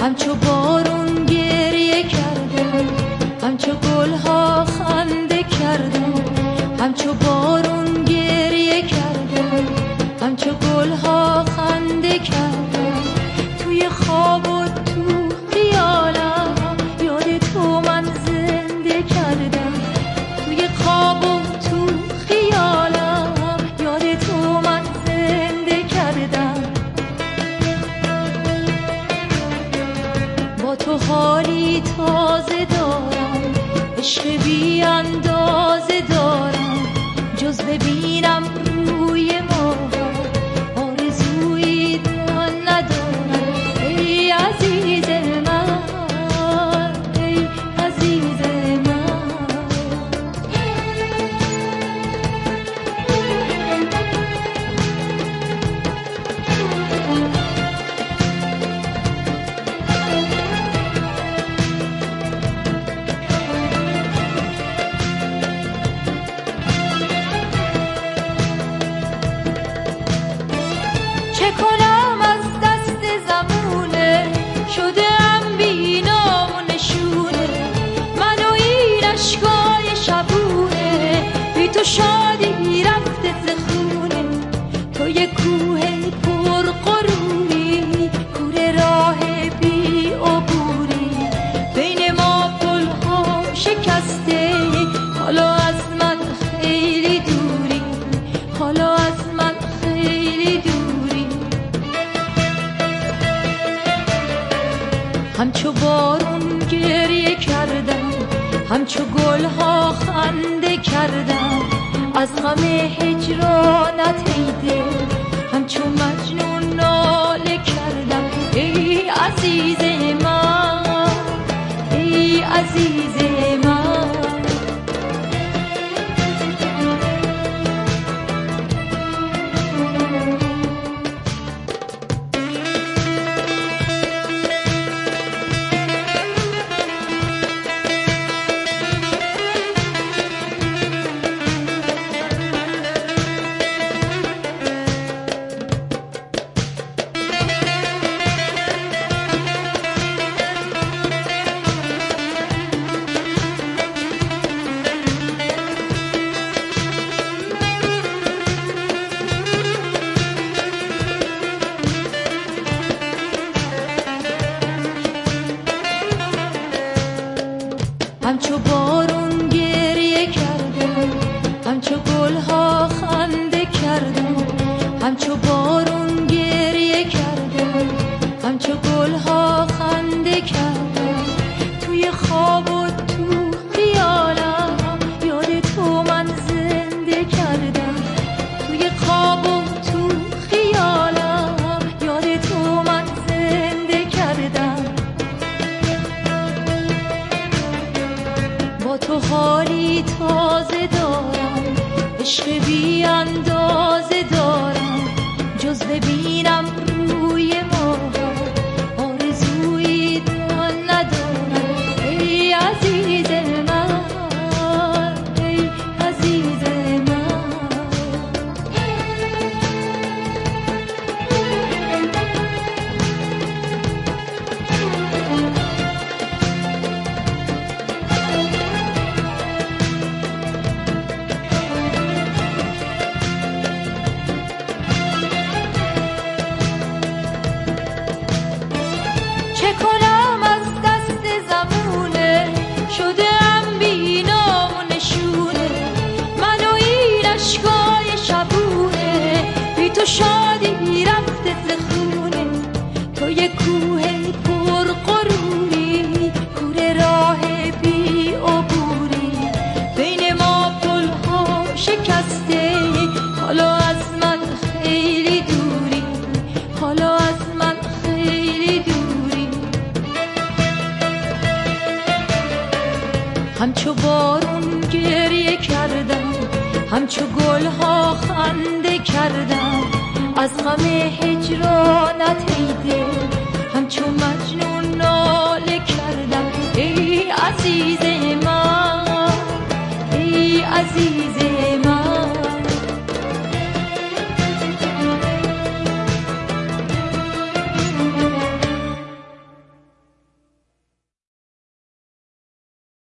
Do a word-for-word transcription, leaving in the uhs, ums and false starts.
همچو بارون گریه کردم، همچو گلها خنده کردم، همچو بارون گریه کردم، همچو گلها خنده کردم. توی خواب و تو خیالم یاد تو من زنده کردم، توی خواب و تو خیالم یاد تو من زنده کردم. با تو حالی تازه دارم، عشق بی اندازه دارم، جز ببینم روی ماها آرزویی دان ندارم. ای عزیز من، ای عزیز من. چه کنم از دست زمونه، شده ام بی نام و نشونه، من و این اشکای شبونه، بی تو شادی رفته ز خونه. تو یه کوه پر غروری، کوره راه بی عبوری، بین ما پل‌ها شکسته، حالا از من خیلی دوری، حالا از من خیلی دوری. همچو بارون گریه کردم، همچو گلها خنده کردم، از غم هجرانت ای دل همچو مجنون ناله کردم. ای عزیز من، ای عزیز من. همچو بارون گریه کردم، همچو گلها خنده کردم، همچو بارون گریه کردم، همچو گلها خنده کردم. توی خواب و تو خیالم یاد تو من زنده کردم، توی خواب و تو خیالم یاد تو من زنده کردم. با تو حالی تازه دارم، عشق بی اندازه دارم، جز ببینم روی ماها آرزویی دان ندارم. ای عزیز من، ای عزیز من. چه کنم از دست زمونه، شده ام بی نام و نشونه، من و این اشکای شبونه، بی تو شادی رفته ز خونه. تو یه کوه پر غروری، کوره راه بی عبوری، بین ما پل‌ها شکسته، حالا از من خیلی دوری، حالا از من خیلی دوری. همچو بارون گریه کردم، همچو گلها خنده کردم، از غم هجرانت ای دل همچو مجنون ناله کردم. ای عزیز من، ای عزیز